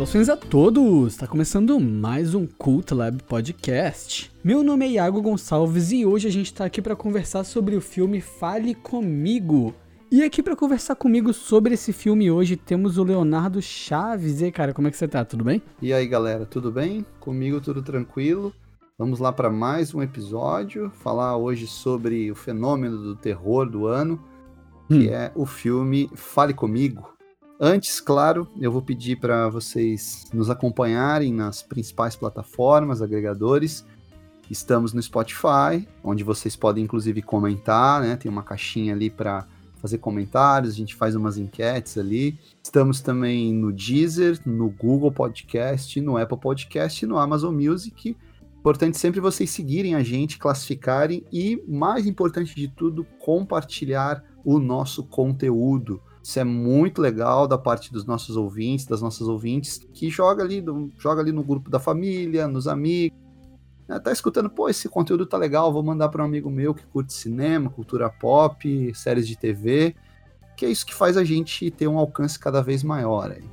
Saudações a todos! Está começando mais um Cult Lab Podcast. Meu nome é Iago Gonçalves e hoje a gente está aqui para conversar sobre o filme Fale Comigo. E aqui para conversar comigo sobre esse filme hoje temos o Leonardo Chaves. E aí, cara, como é que você tá? Tudo bem? E aí, galera, tudo bem? Comigo tudo tranquilo. Vamos lá para mais um episódio, falar hoje sobre o fenômeno do terror do ano, que é o filme Fale Comigo. Antes, claro, eu vou pedir para vocês nos acompanharem nas principais plataformas, agregadores. Estamos no Spotify, onde vocês podem inclusive comentar, né? Tem uma caixinha ali para fazer comentários, a gente faz umas enquetes ali. Estamos também no Deezer, no Google Podcast, no Apple Podcast e no Amazon Music. Importante sempre vocês seguirem a gente, classificarem e, mais importante de tudo, compartilhar o nosso conteúdo. Isso é muito legal da parte dos nossos ouvintes, das nossas ouvintes, que joga ali no grupo da família, nos amigos. Tá escutando, pô, esse conteúdo tá legal, vou mandar para um amigo meu que curte cinema, cultura pop, séries de TV, que é isso que faz a gente ter um alcance cada vez maior aí.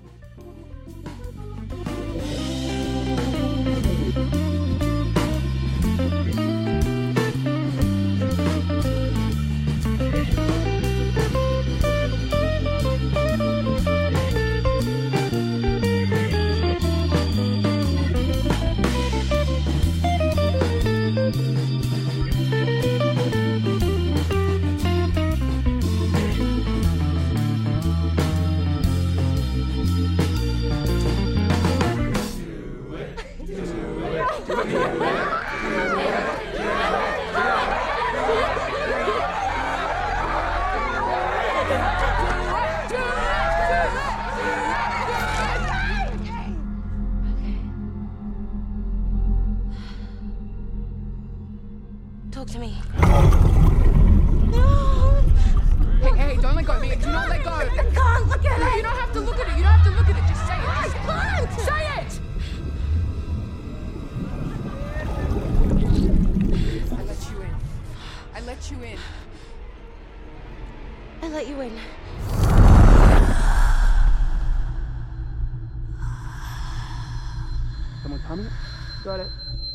Talk to me. No! Hey, don't let go of me. Do not let go. I can't look at it. You don't have to look at it. You don't have to look at it. Just say it. I can't. Say it! I let you in. I let you in. I let you in. Someone coming? Got it.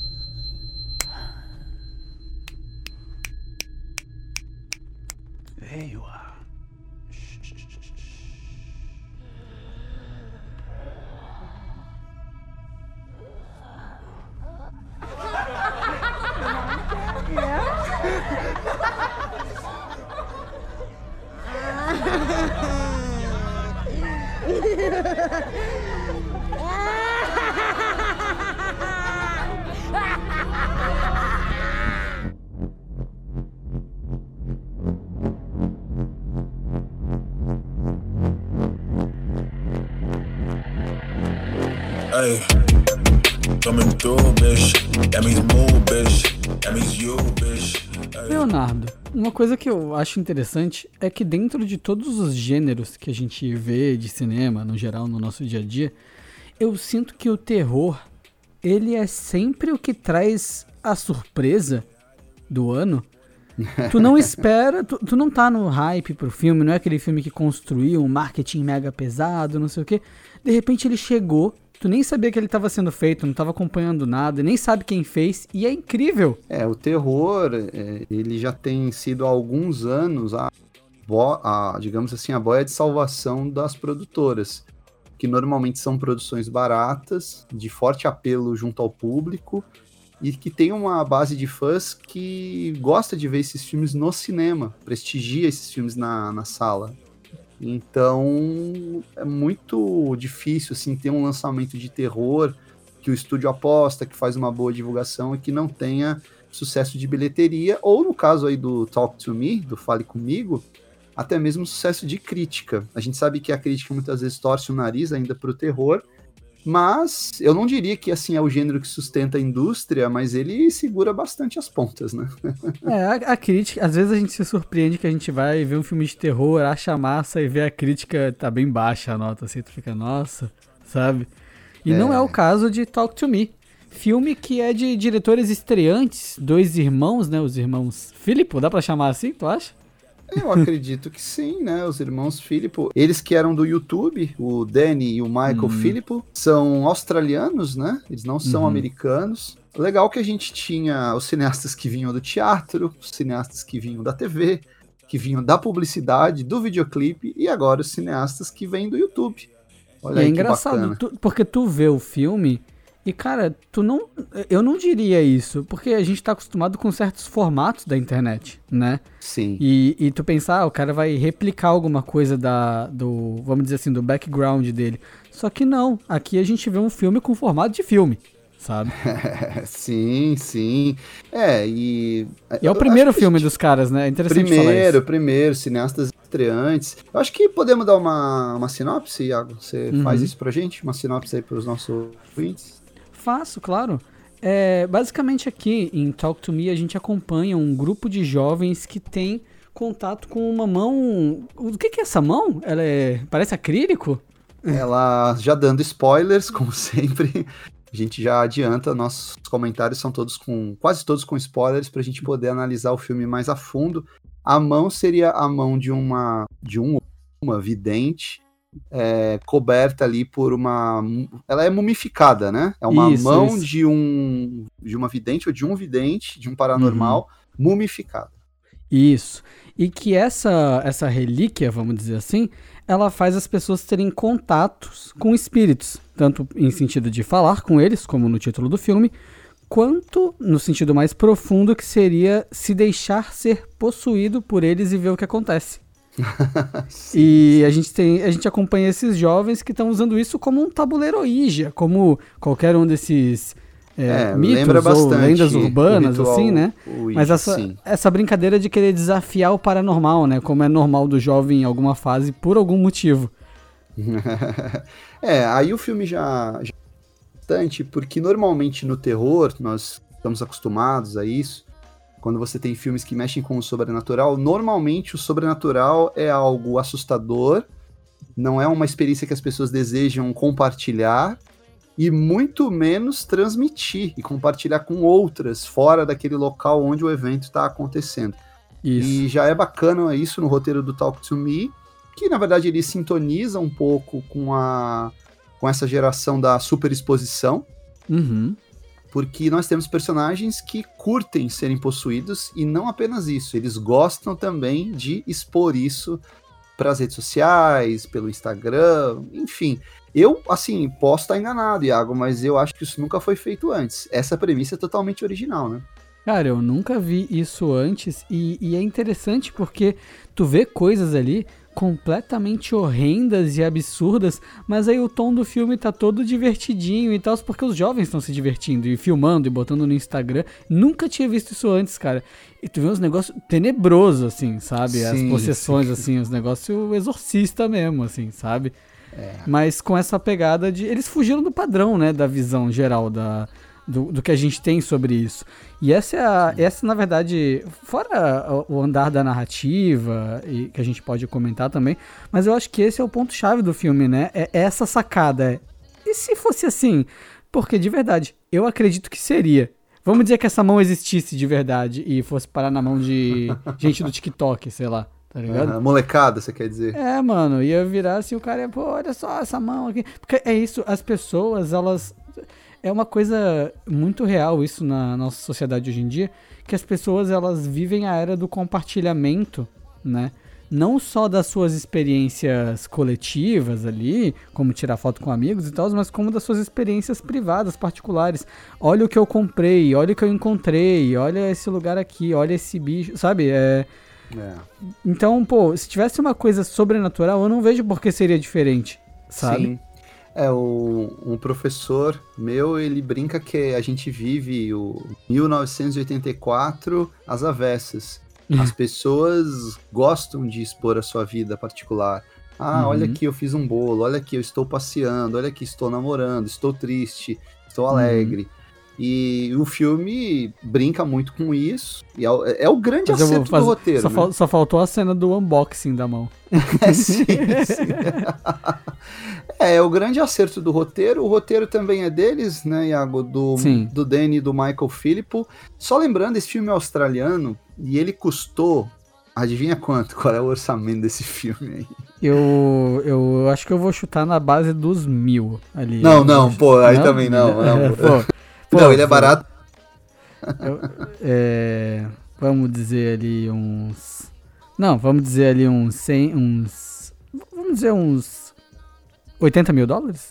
There you are. Hey, coming through, bitch. That means move, bitch. That means you, bitch. Hey. Leonardo, uma coisa que eu acho interessante é que dentro de todos os gêneros que a gente vê de cinema, no geral, no nosso dia a dia, eu sinto que o terror, ele é sempre o que traz a surpresa do ano. Tu não espera, tu não tá no hype pro filme, não é aquele filme que construiu um marketing mega pesado, não sei o quê. De repente ele chegou, tu nem sabia que ele estava sendo feito, não estava acompanhando nada, nem sabe quem fez, e é incrível. O terror, ele já tem sido há alguns anos digamos assim, a boia de salvação das produtoras, que normalmente são produções baratas, de forte apelo junto ao público, e que tem uma base de fãs que gosta de ver esses filmes no cinema, prestigia esses filmes na sala. Então, é muito difícil assim, ter um lançamento de terror que o estúdio aposta, que faz uma boa divulgação e que não tenha sucesso de bilheteria, ou no caso aí do Talk to Me, do Fale Comigo, até mesmo sucesso de crítica. A gente sabe que a crítica muitas vezes torce o nariz ainda para o terror, mas eu não diria que assim é o gênero que sustenta a indústria, mas ele segura bastante as pontas, né? A crítica, às vezes a gente se surpreende que a gente vai ver um filme de terror, acha massa e vê a crítica tá bem baixa a nota, assim, tu fica, nossa, sabe? E não é o caso de Talk to Me. Filme que é de diretores estreantes, dois irmãos, né? Os irmãos Philippo, dá pra chamar assim, tu acha? Eu acredito que sim, né? Os irmãos Philippou, eles que eram do YouTube, o Danny e o Michael Philippou, são australianos, né? Eles não são americanos. Legal que a gente tinha os cineastas que vinham do teatro, os cineastas que vinham da TV, que vinham da publicidade, do videoclipe, e agora os cineastas que vêm do YouTube. Olha E aí é que engraçado, bacana. porque tu vê o filme e, cara, eu não diria isso, porque a gente tá acostumado com certos formatos da internet, né? Sim. E tu pensar, o cara vai replicar alguma coisa vamos dizer assim, do background dele. Só que não, aqui a gente vê um filme com formato de filme, sabe? Sim. E E é o eu primeiro acho que filme dos caras, né? É interessante falar isso. Primeiro, cineastas estreantes. Eu acho que podemos dar uma sinopse, Iago. Você faz isso pra gente? Uma sinopse aí pros nossos ouvintes? Faço, claro. Basicamente aqui em Talk to Me a gente acompanha um grupo de jovens que tem contato com uma mão... O que é essa mão? Ela parece acrílico? Ela, já dando spoilers, como sempre, a gente já adianta, nossos comentários são quase todos com spoilers, pra gente poder analisar o filme mais a fundo. A mão seria a mão de uma vidente, coberta ali por uma... Ela é mumificada, né? É uma mão de uma vidente ou de um vidente, de um paranormal, mumificada. Isso. E que essa relíquia, vamos dizer assim, ela faz as pessoas terem contatos com espíritos, tanto em sentido de falar com eles, como no título do filme, quanto no sentido mais profundo, que seria se deixar ser possuído por eles e ver o que acontece. E a gente acompanha esses jovens que estão usando isso como um tabuleiro Ouija, como qualquer um desses mitos ou lendas urbanas, assim, né? Ouija, mas essa brincadeira de querer desafiar o paranormal, né? Como é normal do jovem em alguma fase, por algum motivo. Aí o filme já bastante, porque normalmente no terror, nós estamos acostumados a isso. Quando você tem filmes que mexem com o sobrenatural, normalmente o sobrenatural é algo assustador, não é uma experiência que as pessoas desejam compartilhar, e muito menos transmitir e compartilhar com outras, fora daquele local onde o evento está acontecendo. Isso. E já é bacana isso no roteiro do Talk to Me, que na verdade ele sintoniza um pouco com essa geração da superexposição, porque nós temos personagens que curtem serem possuídos, e não apenas isso, eles gostam também de expor isso para as redes sociais, pelo Instagram, enfim. Eu, assim, posso estar enganado, Iago, mas eu acho que isso nunca foi feito antes. Essa premissa é totalmente original, né? Cara, eu nunca vi isso antes, e é interessante porque tu vê coisas ali completamente horrendas e absurdas, mas aí o tom do filme tá todo divertidinho e tal, porque os jovens estão se divertindo e filmando e botando no Instagram. Nunca tinha visto isso antes, cara. E tu vê uns negócios tenebrosos, assim, sabe? As possessões, assim, os negócios exorcista mesmo, assim, sabe? Mas com essa pegada de... Eles fugiram do padrão, né, da visão geral do que a gente tem sobre isso. E essa, na verdade, fora o andar da narrativa, e que a gente pode comentar também, mas eu acho que esse é o ponto-chave do filme, né? É essa sacada. E se fosse assim? Porque, de verdade, eu acredito que seria. Vamos dizer que essa mão existisse de verdade e fosse parar na mão de gente do TikTok, sei lá. Tá ligado? Molecada, você quer dizer? Mano, ia virar assim, o cara pô, olha só essa mão aqui. Porque é isso, as pessoas, elas... É uma coisa muito real isso na nossa sociedade hoje em dia, que as pessoas, elas vivem a era do compartilhamento, né? Não só das suas experiências coletivas ali, como tirar foto com amigos e tal, mas como das suas experiências privadas, particulares. Olha o que eu comprei, olha o que eu encontrei, olha esse lugar aqui, olha esse bicho, sabe? Então, pô, se tivesse uma coisa sobrenatural, eu não vejo por que seria diferente, sabe? Sim. Um professor meu, ele brinca que a gente vive o 1984 às avessas. As pessoas gostam de expor a sua vida particular. Olha aqui, eu fiz um bolo, olha aqui, eu estou passeando, olha aqui, estou namorando, estou triste, estou alegre. E o filme brinca muito com isso. E é o grande acerto do roteiro. Só faltou a cena do unboxing da mão. Sim. É o grande acerto do roteiro. O roteiro também é deles, né, Iago? Do Danny e do Michael Philippou. Só lembrando, esse filme é australiano e ele custou Adivinha quanto? Qual é o orçamento desse filme aí? Eu acho que eu vou chutar na base dos 1.000 ali. Não, pô, aí também não. Pô, Não, ele é barato. Vamos dizer ali uns... Não, vamos dizer ali uns 100... Vamos dizer uns... $80 mil?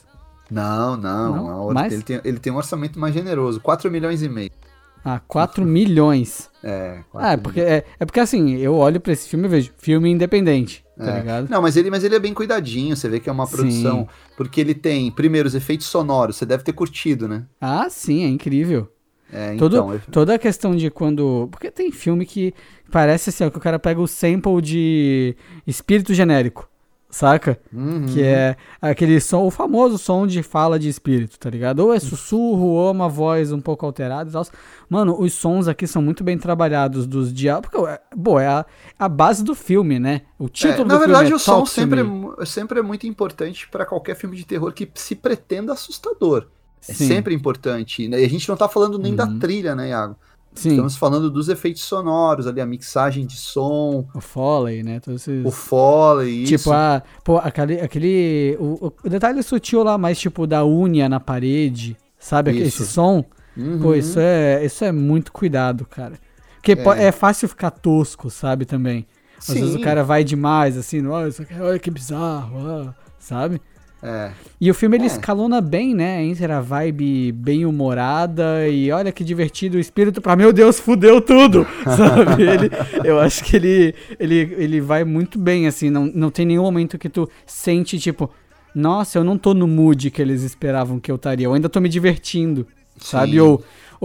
Não. Mais? Ele tem um orçamento mais generoso, 4,5 milhões. Ah, 4 milhões. É, 4 Ah, é porque assim, eu olho pra esse filme e vejo filme independente, tá ligado? Não, mas ele é bem cuidadinho, você vê que é uma produção, Sim. porque ele tem, primeiro, os efeitos sonoros, você deve ter curtido, né? Ah, sim, é incrível. Então, Toda a questão de quando... Porque tem filme que parece assim, ó, que o cara pega o sample de espírito genérico, saca? Que é aquele som, o famoso som de fala de espírito, tá ligado? Ou é sussurro, ou é uma voz um pouco alterada e tal. Mano, os sons aqui são muito bem trabalhados dos diálogos. Porque, é a base do filme, né? O título do na verdade, filme o som Talk to Me. sempre é muito importante pra qualquer filme de terror que se pretenda assustador. É Sim. sempre importante. E a gente não tá falando nem da trilha, né, Iago? Sim. Estamos falando dos efeitos sonoros ali, a mixagem de som, O Foley, né? Todos esses... o Foley, isso. Tipo, o detalhe sutil lá, mais tipo da unha na parede, sabe? Isso. Esse som. Pô, isso é muito cuidado, cara. Porque é fácil ficar tosco, sabe, também. Às vezes o cara vai demais, assim, olha que bizarro, sabe? E o filme ele escalona bem, né? Entre a vibe bem humorada e olha que divertido o espírito pra meu Deus, fudeu tudo, sabe? Eu acho que ele vai muito bem, assim, não tem nenhum momento que tu sente, tipo, nossa, eu não tô no mood que eles esperavam que eu estaria, eu ainda tô me divertindo, sabe? Ou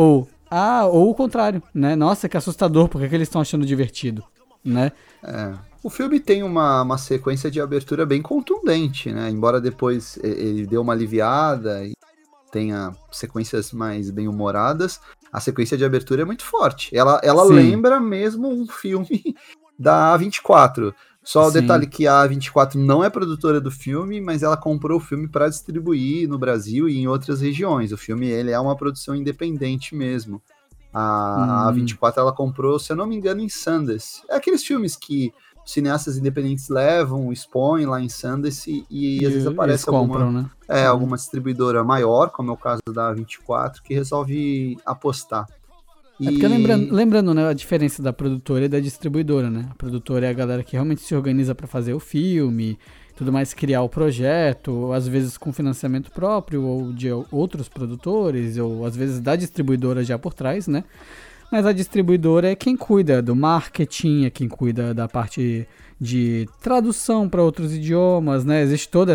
o contrário, né? Nossa, que assustador, por que eles estão achando divertido, né? O filme tem uma sequência de abertura bem contundente, né? Embora depois ele dê uma aliviada e tenha sequências mais bem-humoradas, a sequência de abertura é muito forte. Ela lembra mesmo um filme da A24. Só o detalhe que a A24 não é produtora do filme, mas ela comprou o filme para distribuir no Brasil e em outras regiões. O filme ele é uma produção independente mesmo. A A24 ela comprou, se eu não me engano, em Sundance. É aqueles filmes que cineastas independentes levam, expõem lá em Sundance e às vezes aparece alguma distribuidora maior, como é o caso da A24, que resolve apostar. Porque lembrando, né, a diferença da produtora e da distribuidora, né? A produtora é a galera que realmente se organiza para fazer o filme, tudo mais, criar o projeto, às vezes com financiamento próprio ou de outros produtores, ou às vezes da distribuidora já por trás, né? Mas a distribuidora é quem cuida do marketing, é quem cuida da parte de tradução para outros idiomas, né? Existe todo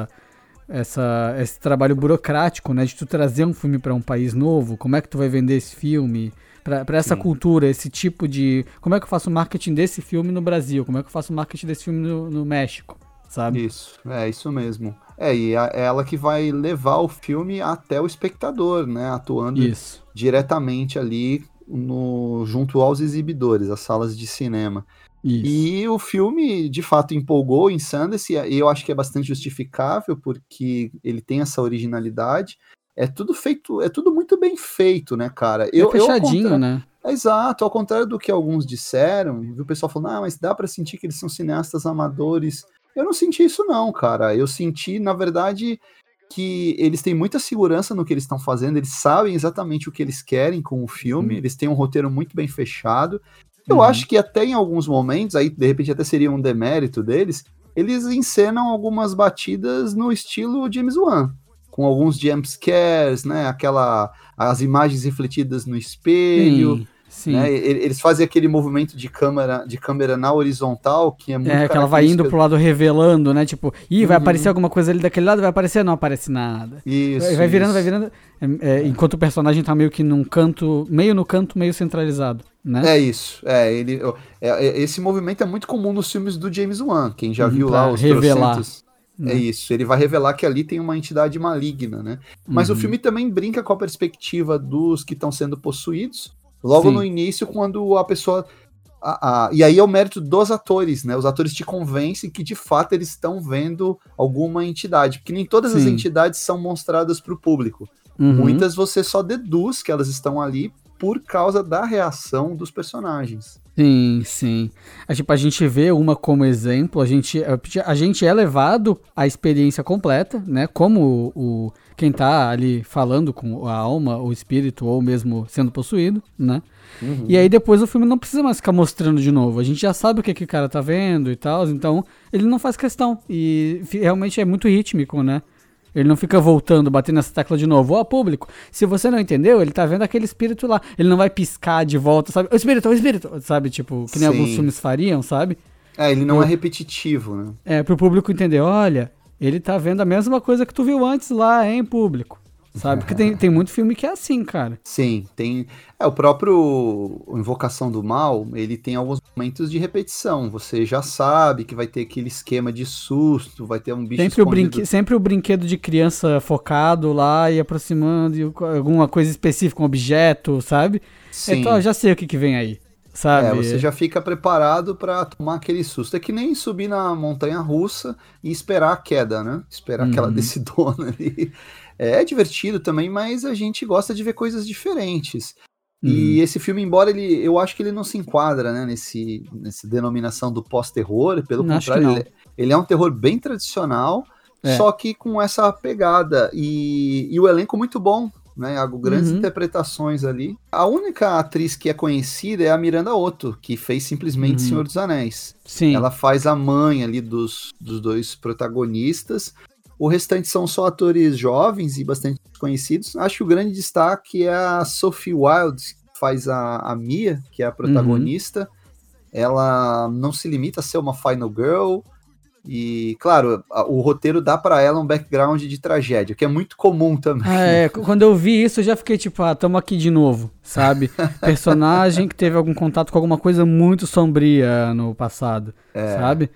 esse trabalho burocrático, né? De tu trazer um filme para um país novo, como é que tu vai vender esse filme, para essa cultura, esse tipo de... Como é que eu faço o marketing desse filme no Brasil? Como é que eu faço o marketing desse filme no México, sabe? Isso mesmo. E é ela que vai levar o filme até o espectador, né? Atuando diretamente ali junto aos exibidores, as salas de cinema. E o filme, de fato, empolgou em Sundance, e eu acho que é bastante justificável, porque ele tem essa originalidade. É tudo muito bem feito, né, cara? Fechadinho, né? Exato, ao contrário do que alguns disseram, o pessoal falou, mas dá pra sentir que eles são cineastas amadores. Eu não senti isso não, cara. Eu senti, na verdade, que eles têm muita segurança no que eles estão fazendo, eles sabem exatamente o que eles querem com o filme, eles têm um roteiro muito bem fechado. Eu acho que até em alguns momentos, aí de repente até seria um demérito deles, eles encenam algumas batidas no estilo James Wan, com alguns jumpscares, né, as imagens refletidas no espelho. Sim. Né? Eles fazem aquele movimento de câmera na horizontal, que é muito que ela vai indo pro lado revelando, né? Tipo, vai aparecer alguma coisa ali daquele lado, vai aparecer, não aparece nada. Vai virando. Enquanto o personagem tá meio que num canto, meio centralizado, né? Esse movimento é muito comum nos filmes do James Wan, quem já viu lá os revelar. Trocentos. Ele vai revelar que ali tem uma entidade maligna, né? Mas o filme também brinca com a perspectiva dos que estão sendo possuídos, logo no início, quando a pessoa... e aí é o mérito dos atores, né? Os atores te convencem que, de fato, eles estão vendo alguma entidade. Porque nem todas as entidades são mostradas para o público. Muitas você só deduz que elas estão ali por causa da reação dos personagens. Sim, sim. Tipo, a gente vê uma como exemplo, a gente é levado à experiência completa, né? Como quem tá ali falando com a alma, o espírito, ou mesmo sendo possuído, né? Uhum. E aí depois o filme não precisa mais ficar mostrando de novo. A gente já sabe o que o cara tá vendo e tal, então ele não faz questão. E realmente é muito rítmico, né? Ele não fica voltando, batendo nessa tecla de novo. Ó, público, se você não entendeu, ele tá vendo aquele espírito lá. Ele não vai piscar de volta, sabe? O espírito, sabe? Tipo, que nem Sim. alguns filmes fariam, sabe? Ele não é repetitivo, né? Pro público entender, olha, ele tá vendo a mesma coisa que tu viu antes lá, hein, público. Sabe? Porque tem muito filme que é assim, cara. Sim, tem. O próprio Invocação do Mal, ele tem alguns momentos de repetição. Você já sabe que vai ter aquele esquema de susto, vai ter um bicho escondido. Sempre o brinquedo de criança focado lá e aproximando, e alguma coisa específica, um objeto, sabe? Sim. Então, eu já sei o que vem aí, sabe? Você já fica preparado pra tomar aquele susto. É que nem subir na montanha russa e esperar a queda, né? Esperar aquela descidona ali. É divertido também, mas a gente gosta de ver coisas diferentes. E esse filme, embora eu acho que ele não se enquadra, né, nessa denominação do pós-terror, pelo contrário, ele é um terror bem tradicional, só que com essa pegada. E o elenco muito bom, né? Grandes interpretações ali. A única atriz que é conhecida é a Miranda Otto, que fez simplesmente Senhor dos Anéis. Sim. Ela faz a mãe ali dos dois protagonistas. O restante são só atores jovens e bastante conhecidos. Acho que o grande destaque é a Sophie Wilde, que faz a Mia, que é a protagonista. Ela não se limita a ser uma final girl. E, claro, o roteiro dá pra ela um background de tragédia, que é muito comum também. Quando eu vi isso, eu já fiquei tipo, tamo aqui de novo, sabe? Personagem que teve algum contato com alguma coisa muito sombria no passado, sabe?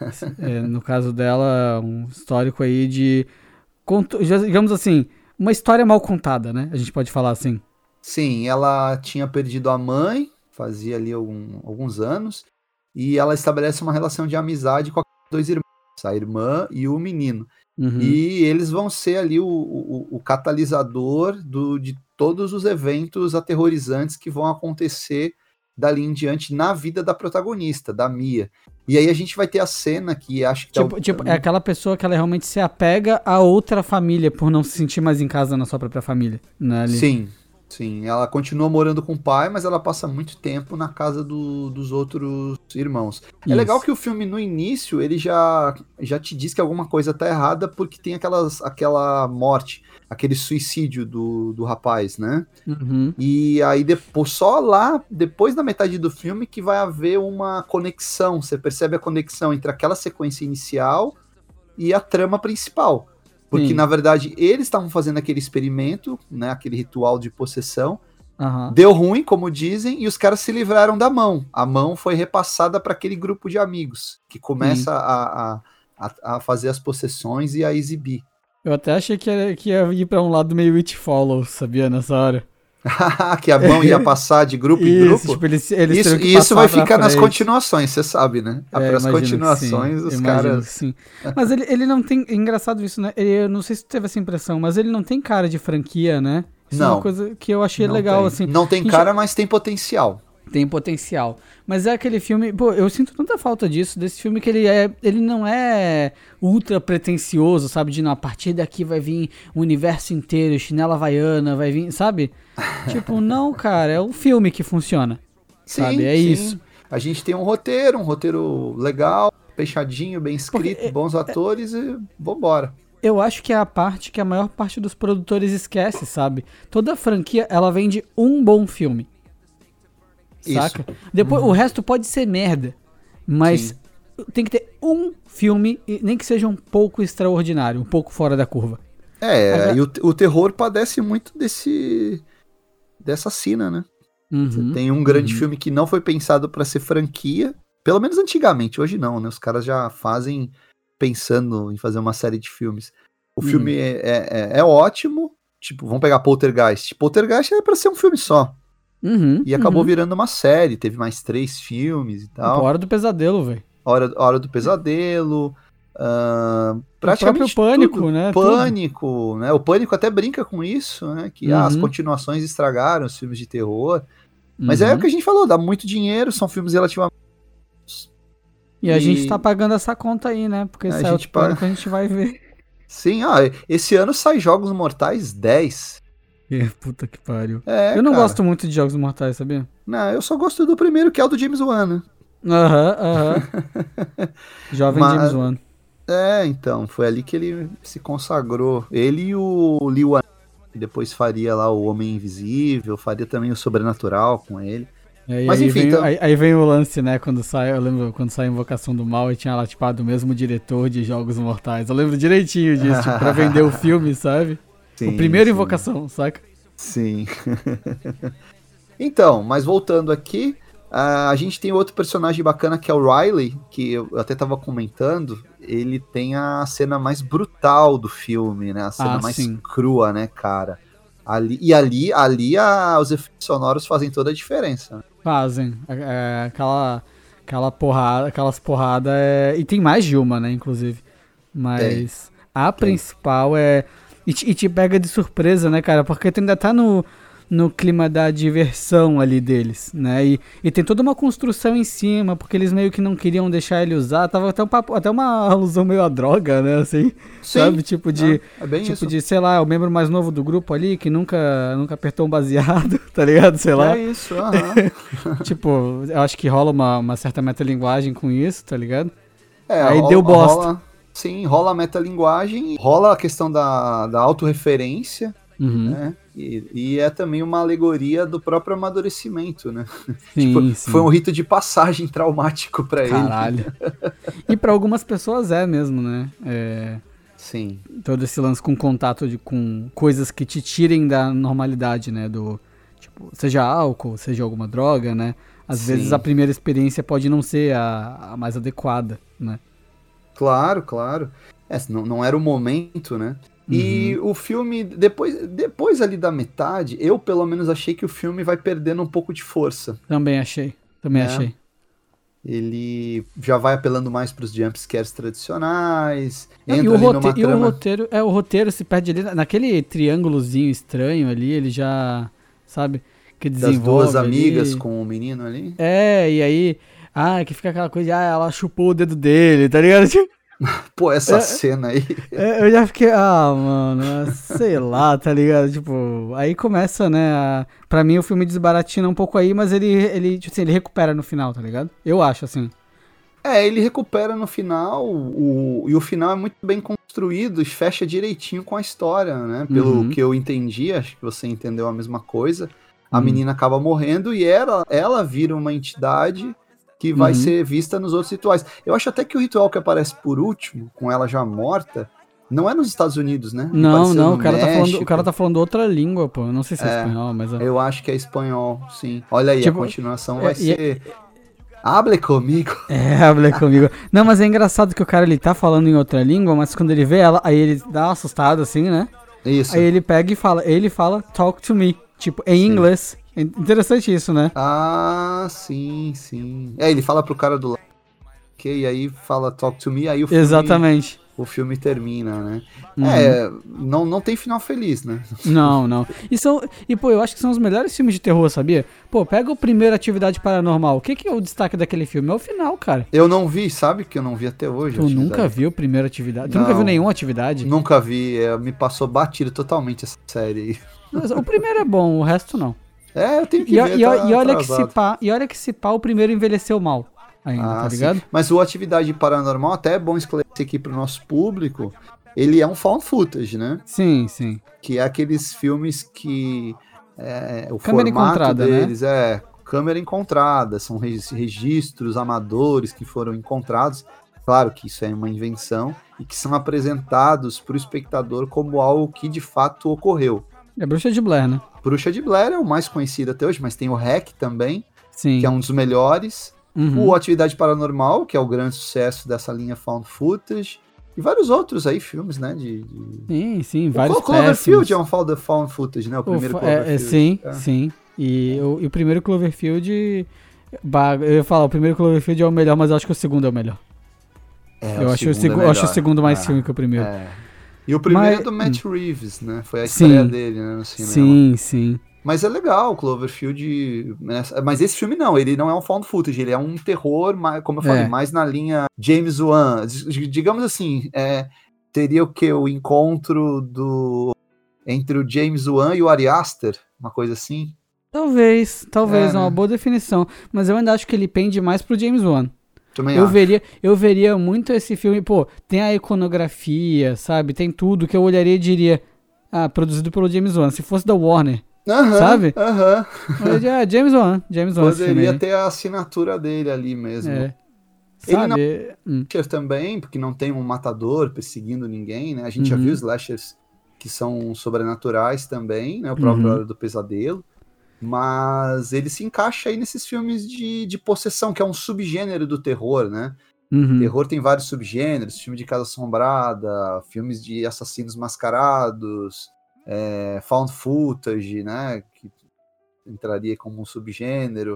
No caso dela, um histórico aí de, digamos assim, uma história mal contada, né? A gente pode falar assim. Sim, ela tinha perdido a mãe, fazia ali alguns anos, e ela estabelece uma relação de amizade com dois irmãos, a irmã e o menino. E eles vão ser ali o catalisador de todos os eventos aterrorizantes que vão acontecer dali em diante na vida da protagonista, da Mia. E aí a gente vai ter a cena que acho que... é aquela pessoa que ela realmente se apega a outra família por não se sentir mais em casa na sua própria família, né? Ali. Sim, ela continua morando com o pai, mas ela passa muito tempo na casa dos outros irmãos. Isso. É legal que o filme, no início, ele já te diz que alguma coisa tá errada, porque tem aquela morte, aquele suicídio do rapaz, né? E aí, só lá, depois da metade do filme, que vai haver uma conexão. Você percebe a conexão entre aquela sequência inicial e a trama principal. Porque, na verdade, eles estavam fazendo aquele experimento, né, aquele ritual de possessão. Deu ruim, como dizem, e os caras se livraram da mão. A mão foi repassada para aquele grupo de amigos, que começa a fazer as possessões e a exibir. Eu até achei que ia ir para um lado meio It Follows, sabia, nessa hora. Que a mão ia passar de grupo em grupo? Tipo, eles isso vai ficar nas continuações, você sabe, né? As continuações, os caras... Sim. Mas ele não tem... É engraçado isso, né? Eu não sei se tu teve essa impressão, mas ele não tem cara de franquia, né? Isso é uma coisa que eu achei legal, assim. Não tem cara, mas tem potencial. Tem potencial. Mas é aquele filme... Pô, eu sinto tanta falta desse filme que ele não é ultra pretencioso, sabe? De, não, a partir daqui vai vir o universo inteiro, chinela havaiana, vai vir, sabe? Tipo, não, cara, é um filme que funciona, sabe? É isso. A gente tem um roteiro legal, fechadinho, bem escrito, bons atores e vambora. Eu acho que é a parte que a maior parte dos produtores esquece, sabe? Toda franquia, ela vende um bom filme. Saca? Depois, o resto pode ser merda, mas tem que ter um filme, nem que seja um pouco extraordinário, um pouco fora da curva. E o terror padece muito dessa sina, né? Você tem um grande filme que não foi pensado para ser franquia, pelo menos antigamente, hoje não, né? Os caras já fazem pensando em fazer uma série de filmes. O filme é ótimo, tipo, vamos pegar Poltergeist. Poltergeist é para ser um filme só. E acabou virando uma série, teve mais 3 filmes e tal. Hora do Pesadelo, velho. Hora do Pesadelo. Praticamente o próprio Pânico, né? Pânico, né? O Pânico até brinca com isso, né? Que as continuações estragaram os filmes de terror. Mas é o que a gente falou, dá muito dinheiro, são filmes relativamente... E a gente tá pagando essa conta aí, né? Porque esse é outro plano que a gente vai ver. Sim, esse ano sai Jogos Mortais 10. Puta que pariu. Eu não gosto muito de Jogos Mortais, sabia? Não, eu só gosto do primeiro, que é o do James Wan, né? Jovem James Wan. Então, foi ali que ele se consagrou. Ele e o Lee Wan, que depois faria lá o Homem Invisível, faria também o Sobrenatural com ele. Mas aí enfim, aí vem o lance, né, eu lembro quando saiu Invocação do Mal e tinha lá, tipo, do mesmo diretor de Jogos Mortais. Eu lembro direitinho disso, tipo, pra vender o filme, sabe? Sim, o primeiro Invocação, saca? Sim. Então, mas voltando aqui, a gente tem outro personagem bacana que é o Riley, que eu até tava comentando. Ele tem a cena mais brutal do filme, né? A cena mais crua, né, cara? Ali os efeitos sonoros fazem toda a diferença. Fazem. Aquelas porradas. E tem mais de uma, né, inclusive. Mas a principal é. E te pega de surpresa, né, cara? Porque tu ainda tá no clima da diversão ali deles, né? E tem toda uma construção em cima, porque eles meio que não queriam deixar ele usar. Tava até uma alusão meio à droga, né? Assim, sim, sabe? Tipo de, sei lá, o membro mais novo do grupo ali, que nunca apertou um baseado, tá ligado? Sei lá. É isso, Tipo, eu acho que rola uma certa metalinguagem com isso, tá ligado? Aí deu bosta. Rola a metalinguagem, rola a questão da autorreferência, né? E é também uma alegoria do próprio amadurecimento, né? Sim. Foi um rito de passagem traumático pra ele. Caralho. E pra algumas pessoas é mesmo, né? Sim. Todo esse lance com contato com coisas que te tirem da normalidade, né? Tipo, seja álcool, seja alguma droga, né? Às vezes a primeira experiência pode não ser a mais adequada, né? Claro. Não era o momento, né? E o filme, depois ali da metade, eu pelo menos achei que o filme vai perdendo um pouco de força. Também achei. Ele já vai apelando mais pros jumpscares tradicionais. O roteiro se perde ali naquele triângulozinho estranho ali, ele já, sabe, que desenvolve. Das duas amigas ali. Com o menino ali. E aí, que fica aquela coisa de, ela chupou o dedo dele, tá ligado? Pô, essa cena aí. Eu já fiquei, mano, sei lá, tá ligado? Tipo, aí começa, né? Pra mim o filme desbaratina um pouco aí, mas ele recupera no final, tá ligado? Eu acho, assim. Ele recupera no final, e o final é muito bem construído e fecha direitinho com a história, né? Pelo que eu entendi, acho que você entendeu a mesma coisa. A menina acaba morrendo e ela vira uma entidade que vai ser vista nos outros rituais. Eu acho até que o ritual que aparece por último, com ela já morta, não é nos Estados Unidos, né? Não, o cara tá falando outra língua, pô. Eu não sei se é espanhol, mas... Eu acho que é espanhol, sim. Olha aí, a continuação vai ser... Hable comigo. Hable comigo. Não, mas é engraçado que o cara, ele tá falando em outra língua, mas quando ele vê ela, aí ele dá uma assustada, assim, né? Isso. Aí ele pega e fala, talk to me. Tipo, em inglês. Interessante isso, né? Sim. Ele fala pro cara do lado, e aí fala talk to me, aí o filme... Exatamente. O filme termina, né? Não tem final feliz, né? Não. Pô, eu acho que são os melhores filmes de terror, sabia? Pô, pega o primeiro Atividade Paranormal. O que é o destaque daquele filme? É o final, cara. Eu não vi, sabe que eu não vi até hoje. Tu nunca viu o primeiro Atividade? Tu nunca viu nenhuma Atividade? Nunca vi, me passou batido totalmente essa série aí. Mas o primeiro é bom, o resto não. Eu tenho que ver, e olha que se pá, o primeiro envelheceu mal ainda, tá ligado? Sim. Mas o Atividade Paranormal, até é bom esclarecer aqui pro nosso público, ele é um found footage, né? Sim. Que é aqueles filmes que o câmera formato encontrada, deles né? Câmera encontrada, são registros amadores que foram encontrados. Claro que isso é uma invenção e que são apresentados pro espectador como algo que de fato ocorreu. É Bruxa de Blair, né? Bruxa de Blair é o mais conhecido até hoje, mas tem o REC também, Sim. que é um dos melhores. O Atividade Paranormal, que é o grande sucesso dessa linha found footage. E vários outros aí, filmes, né? Sim, vários. O Cloverfield é um found footage, né? O primeiro Cloverfield. Sim. E o primeiro Cloverfield... Eu ia falar, o primeiro Cloverfield é o melhor, mas eu acho que o segundo é o melhor. Eu acho o segundo mais filme que o primeiro. E o primeiro é do Matt Reeves, né? Foi a estreia dele, né, no cinema. Sim. Mas é legal, Cloverfield, né? Mas esse filme não, ele não é um found footage, ele é um terror, como eu falei, mais na linha James Wan. Digamos assim, teria o que? O encontro entre o James Wan e o Ari Aster, uma coisa assim. Talvez, é uma boa definição. Mas eu ainda acho que ele pende mais pro James Wan. Também eu veria muito esse filme, pô, tem a iconografia, sabe? Tem tudo que eu olharia e diria, produzido pelo James Wan. Se fosse da Warner, sabe? Eu diria, James Wan. Poderia ter a assinatura dele ali mesmo. Sabe? Ele não também, porque não tem um matador perseguindo ninguém, né? A gente já viu slashers que são sobrenaturais também, né? O próprio Hora do Pesadelo. Mas ele se encaixa aí nesses filmes de possessão, que é um subgênero do terror, né? Terror tem vários subgêneros, filme de casa assombrada, filmes de assassinos mascarados, found footage, né? Que entraria como um subgênero,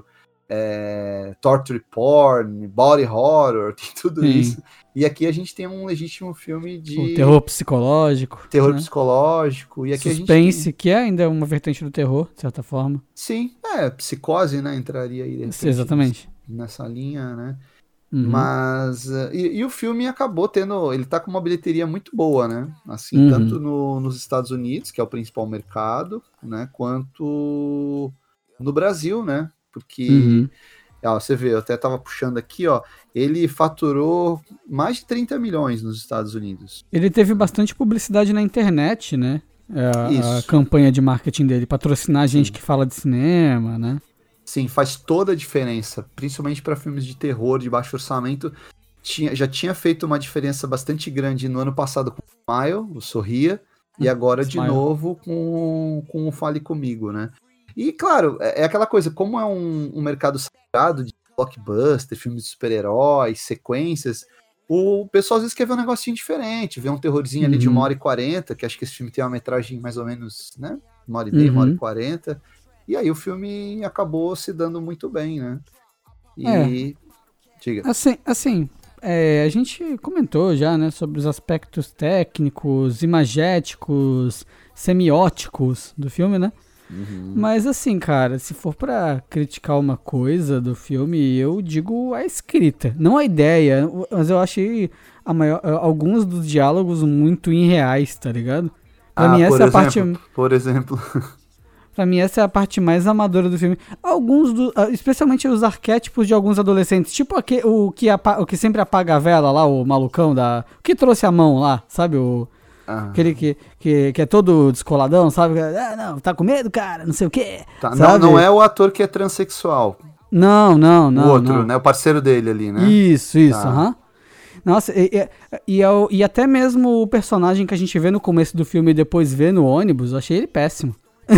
torture porn, body horror, tem tudo isso. E aqui a gente tem um legítimo filme de... O terror psicológico. Terror psicológico. E aqui suspense, a gente tem... que é ainda uma vertente do terror, de certa forma. Sim, psicose, né? Entraria aí. Exatamente. Nessa linha, né? Mas... E o filme acabou tendo... Ele tá com uma bilheteria muito boa, né? Assim, tanto nos Estados Unidos, que é o principal mercado, né? Quanto no Brasil, né? Porque... você vê, eu até tava puxando aqui, ó, ele faturou mais de 30 milhões nos Estados Unidos. Ele teve bastante publicidade na internet, né? A campanha de marketing dele, patrocinar gente que fala de cinema, né? Sim, faz toda a diferença, principalmente para filmes de terror, de baixo orçamento. Já tinha feito uma diferença bastante grande no ano passado com o Smile, o Sorria, e agora de novo com o Fale Comigo, né? E, claro, é aquela coisa, como é um mercado sagrado de blockbuster, filmes de super-heróis, sequências, o pessoal às vezes quer ver um negocinho diferente, ver um terrorzinho ali de 1h40, que acho que esse filme tem uma metragem mais ou menos, né, 1h30, 1h40, e aí o filme acabou se dando muito bem, né? Diga. Assim, a gente comentou já, né, sobre os aspectos técnicos, imagéticos, semióticos do filme, né? Mas assim, cara, se for pra criticar uma coisa do filme, eu digo a escrita, não a ideia, mas eu achei alguns dos diálogos muito irreais, tá ligado? Pra mim essa é a parte... Por exemplo... Pra mim essa é a parte mais amadora do filme. Especialmente os arquétipos de alguns adolescentes, tipo o que sempre apaga a vela lá, o malucão o que trouxe a mão lá, sabe, aquele que é todo descoladão, sabe? Não, tá com medo, cara, não sei o quê. Tá, não é o ator que é transexual. Não. O outro, né? O parceiro dele ali, né? Isso, aham. Nossa, e até mesmo o personagem que a gente vê no começo do filme e depois vê no ônibus, eu achei ele péssimo.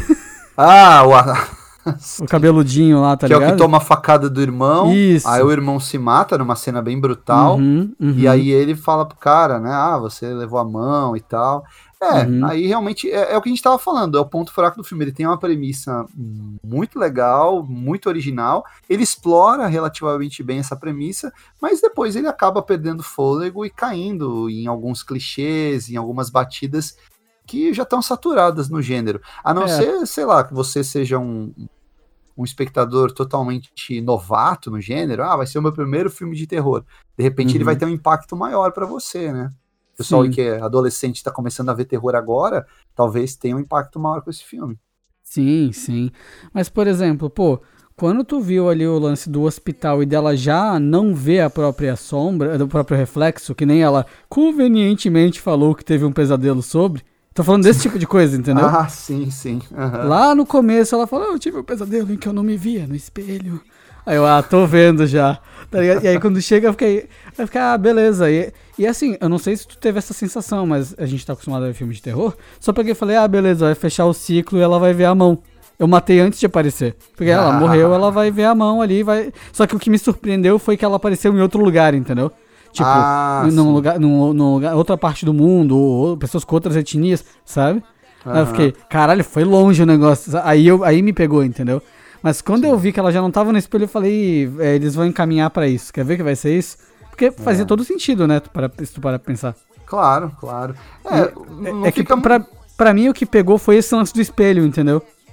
O cabeludinho lá, tá ligado? Que é o que toma a facada do irmão. Isso. Aí o irmão se mata numa cena bem brutal. E aí ele fala pro cara, né? Você levou a mão e tal. Aí realmente é o que a gente tava falando. É o ponto fraco do filme. Ele tem uma premissa muito legal, muito original. Ele explora relativamente bem essa premissa, mas depois ele acaba perdendo fôlego e caindo em alguns clichês, em algumas batidas que já estão saturadas no gênero. A não ser, sei lá, que você seja um espectador totalmente novato no gênero. Vai ser o meu primeiro filme de terror. De repente ele vai ter um impacto maior para você, né? O pessoal que é adolescente está começando a ver terror agora, talvez tenha um impacto maior com esse filme. Sim. Mas, por exemplo, quando tu viu ali o lance do hospital e dela já não vê a própria sombra, do próprio reflexo, que nem ela convenientemente falou que teve um pesadelo sobre, tô falando desse tipo de coisa, entendeu? Sim. Lá no começo ela falou, eu tive um pesadelo em que eu não me via no espelho. Aí eu, tô vendo já. Tá ligado? E aí quando chega eu fiquei, beleza. E assim, eu não sei se tu teve essa sensação, mas a gente tá acostumado a ver filme de terror. Só peguei e falei, beleza, vai fechar o ciclo e ela vai ver a mão. Eu matei antes de aparecer. Porque ela morreu, ela vai ver a mão ali, vai... Só que o que me surpreendeu foi que ela apareceu em outro lugar, entendeu? Tipo, num lugar, outra parte do mundo, ou pessoas com outras etnias, sabe? Aí eu fiquei, caralho, foi longe o negócio. Aí me pegou, entendeu? Mas quando eu vi que ela já não tava no espelho, eu falei, eles vão encaminhar pra isso. Quer ver que vai ser isso? Porque fazia todo sentido, né? Se tu parar pra pensar. Claro. Que pra mim o que pegou foi esse lance do espelho, entendeu?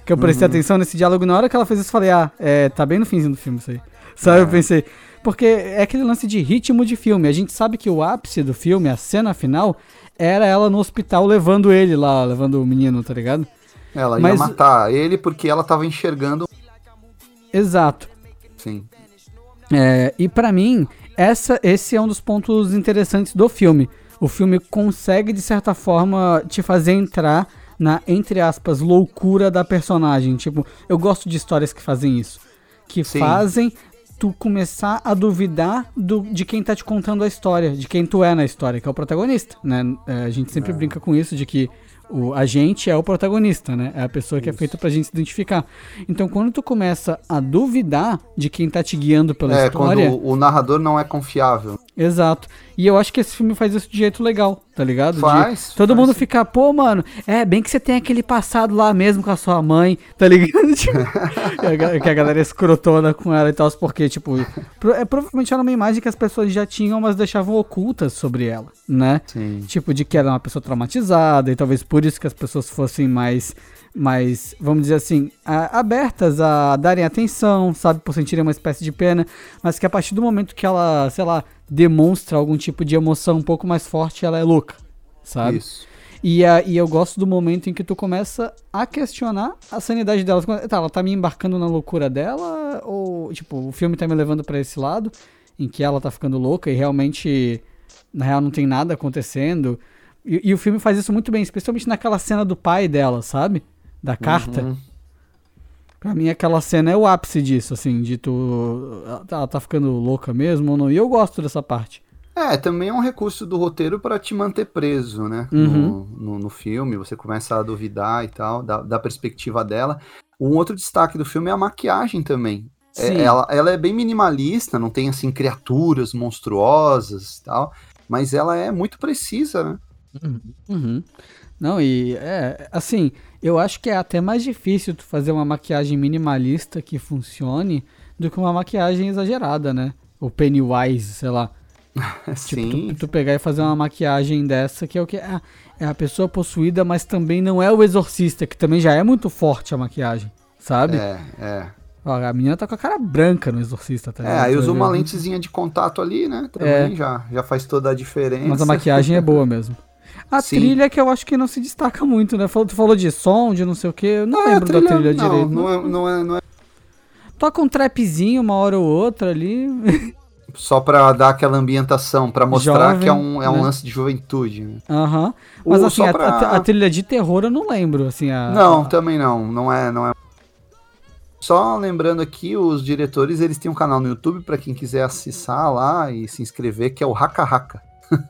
Que eu prestei atenção nesse diálogo, na hora que ela fez isso, eu falei, tá bem no finzinho do filme isso aí. Sabe, eu pensei... Porque é aquele lance de ritmo de filme. A gente sabe que o ápice do filme, a cena final, era ela no hospital levando ele lá, levando o menino, tá ligado? Ela ia matar ele porque ela tava enxergando... Exato. Sim. E pra mim, esse é um dos pontos interessantes do filme. O filme consegue, de certa forma, te fazer entrar na, entre aspas, loucura da personagem. Tipo, eu gosto de histórias que fazem isso. Que fazem tu começar a duvidar de quem tá te contando a história, de quem tu é na história, que é o protagonista, né? A gente sempre brinca com isso, de que a gente é o protagonista, né? É a pessoa que é feita pra gente se identificar. Então, quando tu começa a duvidar de quem tá te guiando pela história... quando o narrador não é confiável. Exato. E eu acho que esse filme faz isso de jeito legal, tá ligado? Todo faz mundo sim. Fica, pô, mano, bem que você tem aquele passado lá mesmo com a sua mãe, tá ligado? Tipo, que a galera é escrotona com ela e tal, porque, tipo, provavelmente era uma imagem que as pessoas já tinham, mas deixavam ocultas sobre ela, né? Sim. Tipo, de que ela é uma pessoa traumatizada, e talvez por isso que as pessoas fossem mais, vamos dizer assim, abertas a darem atenção, sabe, por sentirem uma espécie de pena, mas que a partir do momento que ela, sei lá, demonstra algum tipo de emoção um pouco mais forte, ela é louca, sabe? Isso. E eu gosto do momento em que tu começa a questionar a sanidade dela. Ela tá me embarcando na loucura dela, ou, tipo, o filme tá me levando pra esse lado, em que ela tá ficando louca e realmente, na real, não tem nada acontecendo. E o filme faz isso muito bem, especialmente naquela cena do pai dela, sabe? Da carta. Pra mim, aquela cena é o ápice disso, assim, de ela tá ficando louca mesmo ou não. E eu gosto dessa parte. Também é um recurso do roteiro pra te manter preso, né? No filme, você começa a duvidar e tal, da perspectiva dela. Um outro destaque do filme é a maquiagem também. Ela é bem minimalista, não tem, assim, criaturas monstruosas e tal, mas ela é muito precisa, né? Não, assim, eu acho que é até mais difícil tu fazer uma maquiagem minimalista que funcione do que uma maquiagem exagerada, né? O Pennywise, sei lá. Sim. Tipo, tu pegar e fazer uma maquiagem dessa, que é o que é a pessoa possuída, mas também não é o exorcista, que também já é muito forte a maquiagem, sabe? Ó, a menina tá com a cara branca no exorcista, tá ligado? Aí usa uma lentezinha de contato ali, né? Também já faz toda a diferença. Mas a maquiagem é boa mesmo. A trilha que eu acho que não se destaca muito, né? Tu falou de som, de não sei o que, eu não lembro da trilha direito. Não é. Toca um trapzinho uma hora ou outra ali. Só pra dar aquela ambientação, pra mostrar Jovem, que é um né? lance de juventude. Né? Mas assim, a trilha de terror eu não lembro, assim. Também não. Não é. Só lembrando aqui, os diretores, eles têm um canal no YouTube pra quem quiser acessar lá e se inscrever, que é o Haka Haka.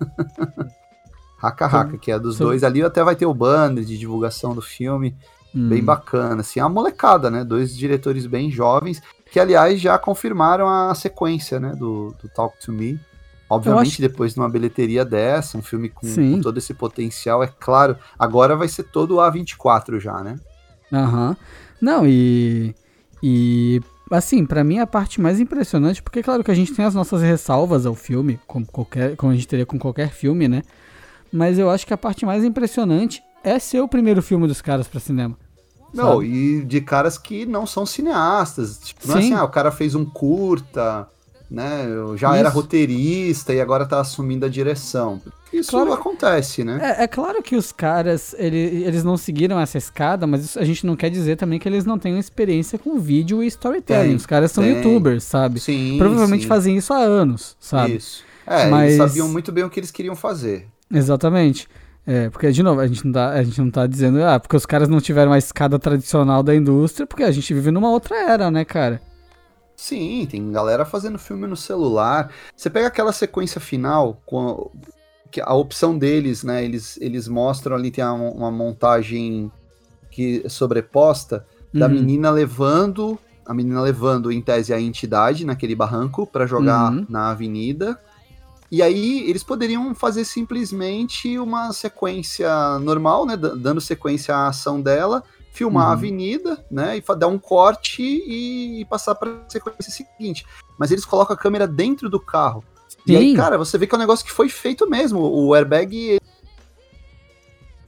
Haka Haka, que é dos dois. Ali até vai ter o banner de divulgação do filme. Bem bacana, assim, a molecada, né? 2 diretores bem jovens, que aliás já confirmaram a sequência, né? Do Talk to Me. Obviamente, depois de uma bilheteria dessa, um filme com todo esse potencial, é claro, agora vai ser todo o A24 já, né? Não, e assim, pra mim a parte mais impressionante, porque claro que a gente tem as nossas ressalvas ao filme, como a gente teria com qualquer filme, né? Mas eu acho que a parte mais impressionante é ser o primeiro filme dos caras pra cinema. Não, e de caras que não são cineastas. Tipo, não é assim, o cara fez um curta, né? Já era roteirista e agora tá assumindo a direção. Isso acontece, né? É claro que os caras, eles não seguiram essa escada, mas isso, a gente não quer dizer também que eles não tenham experiência com vídeo e storytelling. Os caras são youtubers, sabe? Provavelmente fazem isso há anos, sabe? Isso. Mas eles sabiam muito bem o que eles queriam fazer. Exatamente. Porque, de novo, a gente não tá dizendo, porque os caras não tiveram a escada tradicional da indústria, porque a gente vive numa outra era, né, cara? Sim, tem galera fazendo filme no celular. Você pega aquela sequência final, que a opção deles, né, eles mostram ali, tem uma montagem que sobreposta da menina levando em tese a entidade naquele barranco pra jogar na avenida. E aí eles poderiam fazer simplesmente uma sequência normal, né, dando sequência à ação dela, filmar a avenida, né, e dar um corte e passar para a sequência seguinte. Mas eles colocam a câmera dentro do carro. E aí, cara, você vê que é um negócio que foi feito mesmo. O airbag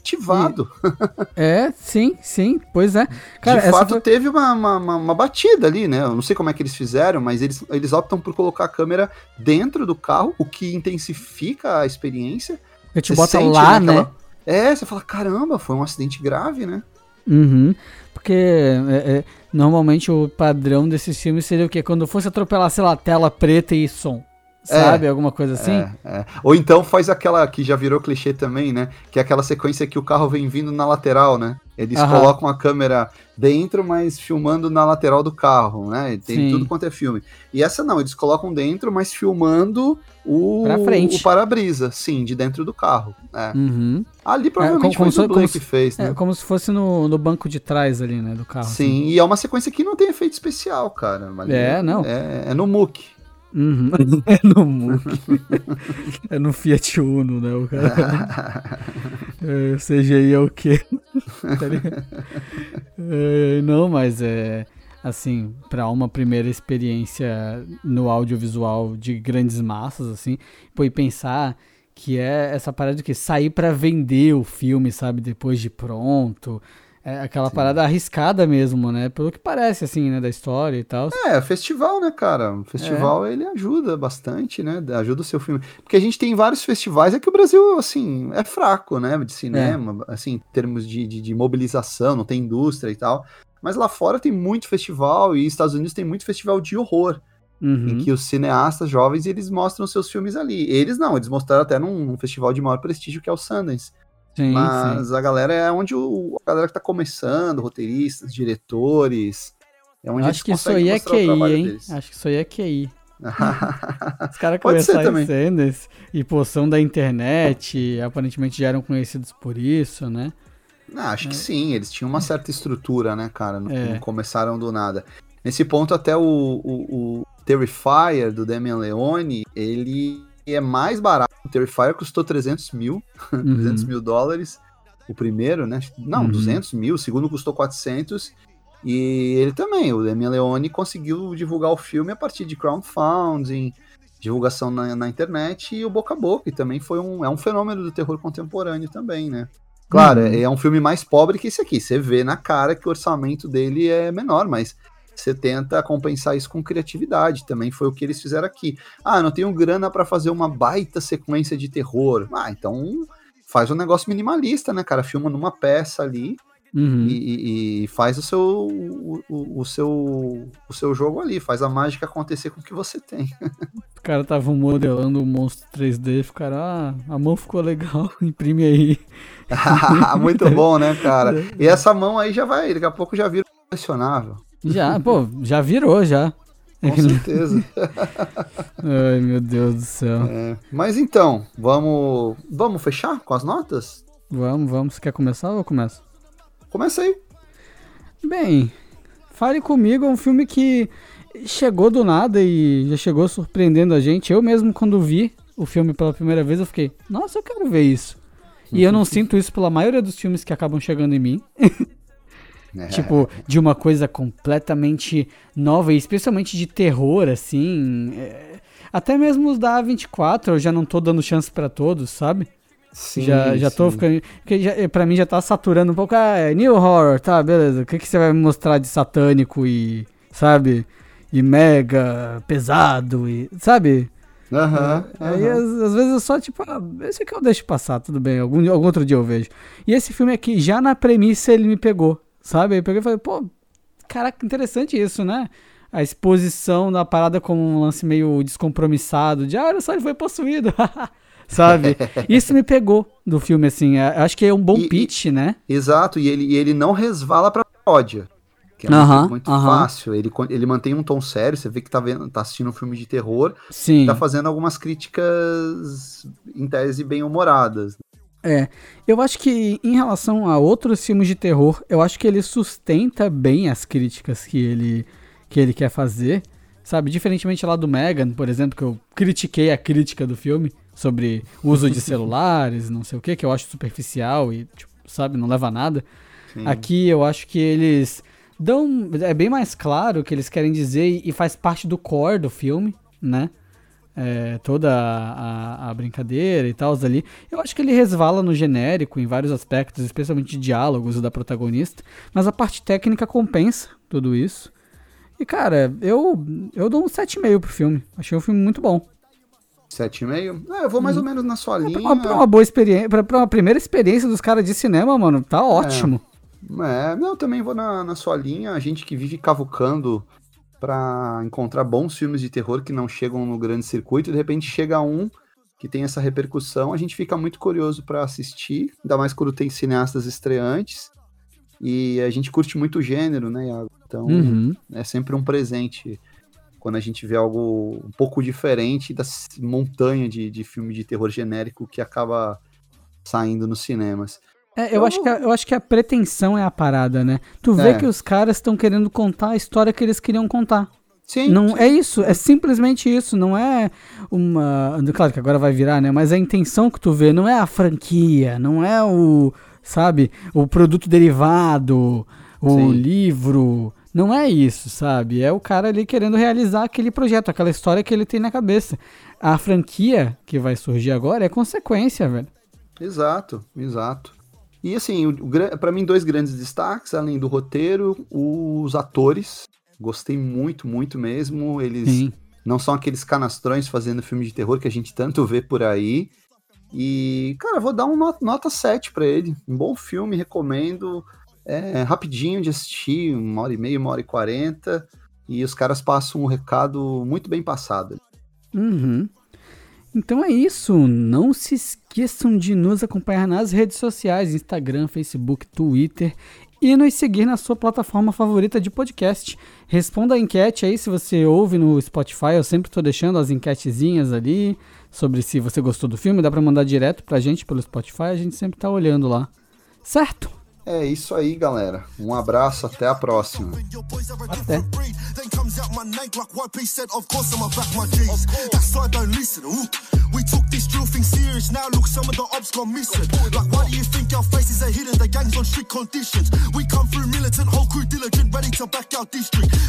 ativado. Sim, pois é. Cara, de fato, teve uma batida ali, né? Eu não sei como é que eles fizeram, mas eles optam por colocar a câmera dentro do carro, o que intensifica a experiência. Eu te bota lá, né? Você fala, caramba, foi um acidente grave, né? Uhum. Porque normalmente o padrão desses filmes seria o quê? Quando fosse atropelar, sei lá, tela preta e som. Sabe? Alguma coisa assim? Ou então faz aquela que já virou clichê também, né? Que é aquela sequência que o carro vem vindo na lateral, né? Eles colocam a câmera dentro, mas filmando na lateral do carro, né? Tem tudo quanto é filme. E essa não, eles colocam dentro, mas filmando o para-brisa, sim, de dentro do carro. Uhum. Ali provavelmente foi o dublê que fez, né? Como se fosse no banco de trás ali, né, do carro. Sim, assim. E é uma sequência que não tem efeito especial, cara. Não. É no MOOC. Uhum. É no MOOC. É no Fiat Uno, né, o cara. CGI é o quê? Tá ligado? Não, mas assim, para uma primeira experiência no audiovisual de grandes massas, assim, e pensar que é essa parada de que sair para vender o filme, sabe, depois de pronto. É aquela parada arriscada mesmo, né? Pelo que parece, assim, né? Da história e tal. Festival, né, cara? O festival, ele ajuda bastante, né? Ajuda o seu filme. Porque a gente tem vários festivais. É que o Brasil, assim, é fraco, né? De cinema, assim, em termos de mobilização, não tem indústria e tal. Mas lá fora tem muito festival e Estados Unidos tem muito festival de horror. Em que os cineastas jovens, eles mostram seus filmes ali. Eles mostraram até num festival de maior prestígio que é o Sundance. Mas a galera é onde a galera que tá começando, roteiristas, diretores, é onde eles conseguem mostrar o trabalho deles. Acho que isso aí é QI. Os caras começaram em Sundance e são da internet, aparentemente já eram conhecidos por isso, né? Acho que sim, eles tinham uma certa estrutura, né, cara? Não começaram do nada. Nesse ponto, até o Terrifier, do Damien Leone, ele é mais barato. O Terrifier custou 300 mil, $300 mil, o primeiro, né? Não, 200 mil, o segundo custou 400, e ele também, o Damien Leone, conseguiu divulgar o filme a partir de crowdfunding, divulgação na internet e o boca a boca, e também é um fenômeno do terror contemporâneo também, né? Claro, é um filme mais pobre que esse aqui, você vê na cara que o orçamento dele é menor, mas você tenta compensar isso com criatividade, também foi o que eles fizeram aqui. Não tenho grana pra fazer uma baita sequência de terror. Então faz um negócio minimalista, né, cara? Filma numa peça ali e faz o seu jogo ali, faz a mágica acontecer com o que você tem. Os caras estavam modelando o monstro 3D, ficaram, a mão ficou legal, imprime aí. Muito bom, né, cara? E essa mão aí daqui a pouco já vira colecionável. Já virou, já. Com certeza. Ai, meu Deus do céu. Mas então, vamos fechar com as notas? Vamos. Você quer começar ou eu começo? Começa aí. Bem, Fale Comigo é um filme que chegou do nada e já chegou surpreendendo a gente. Eu mesmo, quando vi o filme pela primeira vez, eu fiquei, nossa, eu quero ver isso. E eu não sinto isso pela maioria dos filmes que acabam chegando em mim. Tipo, de uma coisa completamente nova, e especialmente de terror, assim. Até mesmo os da A24, eu já não tô dando chance pra todos, sabe? Sim, já tô ficando... Porque pra mim já tá saturando um pouco. New Horror, tá, beleza. O que você vai me mostrar de satânico e, sabe? E mega pesado, e sabe? Aí às vezes eu só, tipo, esse aqui eu deixo passar, tudo bem. Algum outro dia eu vejo. E esse filme aqui, já na premissa, ele me pegou. Sabe? Aí eu peguei e falei, pô, caraca, interessante isso, né? A exposição da parada como um lance meio descompromissado, de olha só, ele foi possuído, sabe? Isso me pegou do filme, assim, acho que é um bom pitch, né? Exato, e ele não resvala pra paródia, que é muito fácil, ele mantém um tom sério, você vê que tá assistindo um filme de terror, sim, tá fazendo algumas críticas, em tese, bem-humoradas. Eu acho que em relação a outros filmes de terror, eu acho que ele sustenta bem as críticas que ele quer fazer, sabe? Diferentemente lá do Megan, por exemplo, que eu critiquei a crítica do filme sobre o uso de celulares, não sei o que eu acho superficial e, tipo, sabe, não leva a nada. Sim. Aqui eu acho que eles é bem mais claro o que eles querem dizer e faz parte do core do filme, né? toda a brincadeira e tal ali. Eu acho que ele resvala no genérico em vários aspectos, especialmente de diálogos da protagonista, mas a parte técnica compensa tudo isso. E, cara, eu dou um 7,5 pro filme. Achei um filme muito bom. 7,5? Eu vou mais ou menos na sua linha. Pra uma boa experiência, pra uma primeira experiência dos caras de cinema, mano, tá ótimo. Não, também vou na sua linha. A gente que vive cavucando pra encontrar bons filmes de terror que não chegam no grande circuito, e de repente chega um que tem essa repercussão, a gente fica muito curioso pra assistir, ainda mais quando tem cineastas estreantes, e a gente curte muito o gênero, né, Iago? Então, é sempre um presente quando a gente vê algo um pouco diferente da montanha de filme de terror genérico que acaba saindo nos cinemas. Eu acho que a pretensão é a parada, né? Tu vê que os caras estão querendo contar a história que eles queriam contar. Sim. Não é isso, é simplesmente isso, não é uma... Claro que agora vai virar, né? Mas a intenção que tu vê não é a franquia, não é o produto derivado, o livro... Não é isso, sabe? É o cara ali querendo realizar aquele projeto, aquela história que ele tem na cabeça. A franquia que vai surgir agora é consequência, velho. Exato. E assim, pra mim, 2 grandes destaques, além do roteiro, os atores. Gostei muito, muito mesmo. Eles não são aqueles canastrões fazendo filme de terror que a gente tanto vê por aí. E, cara, vou dar nota 7 pra ele. Um bom filme, recomendo. Rapidinho de assistir, 1h30, 1h40, e os caras passam um recado muito bem passado. Então é isso, não se esqueçam de nos acompanhar nas redes sociais, Instagram, Facebook, Twitter, e nos seguir na sua plataforma favorita de podcast. Responda a enquete aí, se você ouve no Spotify, eu sempre tô deixando as enquetezinhas ali, sobre se você gostou do filme, dá pra mandar direto pra gente pelo Spotify, a gente sempre tá olhando lá, certo? É isso aí, galera. Um abraço, até a próxima. Até. We took this drill thing serious, now look, some of the ops gone missing. Like, why do you think our faces are hidden? The gang's on strict conditions. We come through militant, whole crew diligent, ready to back our district.